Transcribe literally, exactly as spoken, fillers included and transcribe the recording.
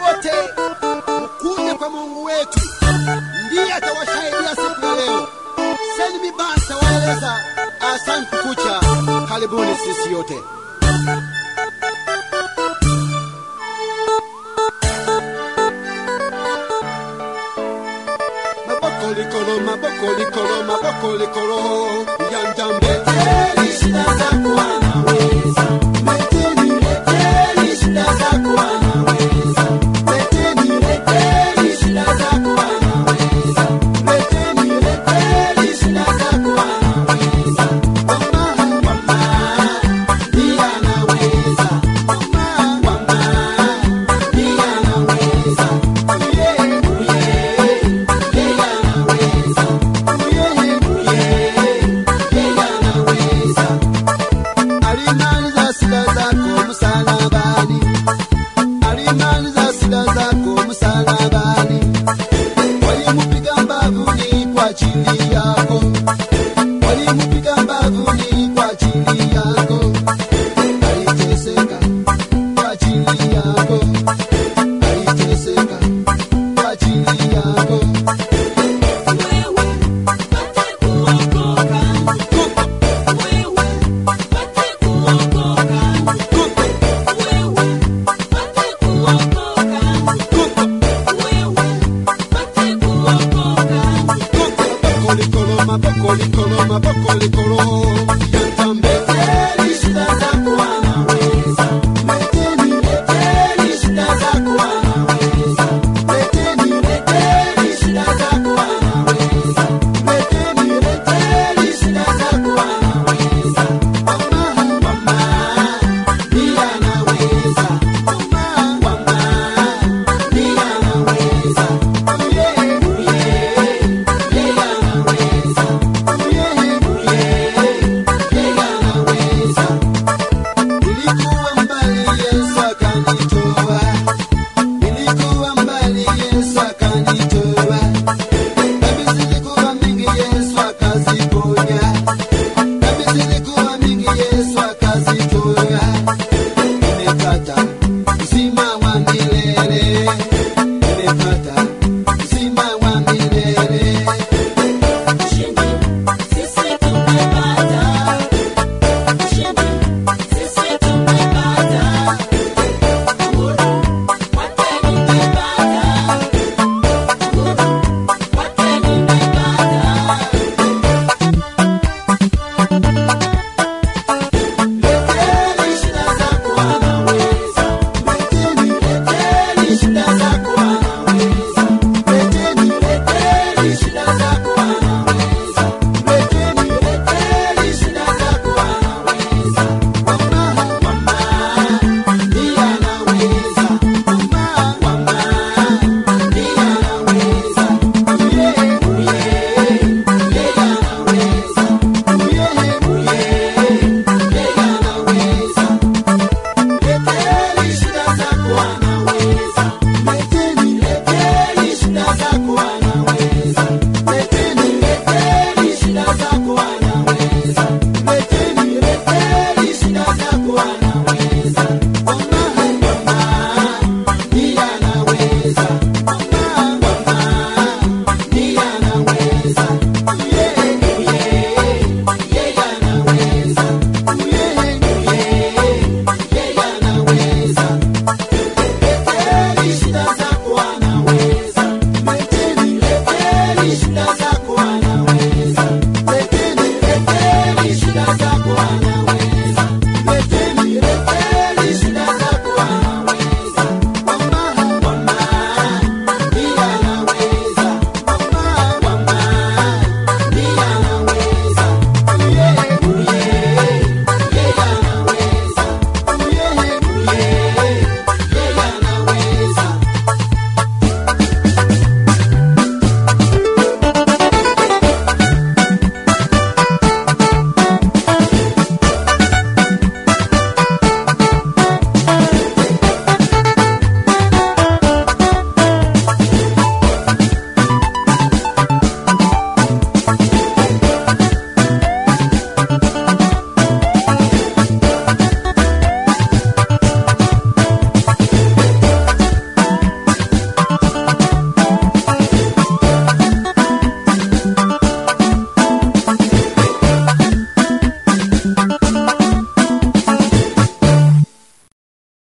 wote ukuje kwa Mungu wetu, ndiye atawasaidia siku ya leo. Seni Basa waeleza asante kukucha. Karibuni sisi yote. Mabokolikolo, mabokolikolo, mabokolikolo, yanjambe leteni shida zako anaweza. Leteni, leteni shida zako anaweza. Leteni, leteni shida zako anaweza. Leteni, leteni shida zako anaweza. Mama, mama, ndiye anaweza. Mama, mama, ndiye anaweza. Uye, uye, ndiye anaweza. Uye, uye, ndiye anaweza. Alimaliza shida zako msalabani. Alimaliza shida zako msalabani. Walimupiga mbavuni kwa ajili yako. Walimupiga mbavuni kwa ajili yako. Aliteseka kwa ajili yako. Aliteseka kwa ajili yako. Mabokolikolo, mabokolikolo, mabokolikolo, yanjambe leteni shida zako anaweza. Leteni, leteni shida zako anaweza. Leteni, leteni shida zako anaweza. Leteni, leteni shida zako anaweza. Mama, mama, ndiye anaweza. Mama, mama, ndiye anaweza. Uye, uye, ndiye anaweza. Uye, uye, ndiye anaweza. Nilikuwa mbali Yesu akanitoa. Nilikuwa mbali Yesu akanitoa. Dhambi zilikuwa mingi Yesu akaziponya. Dhambi zilikuwa mingi Yesu akazitoa. Nimepata uzima wa milele.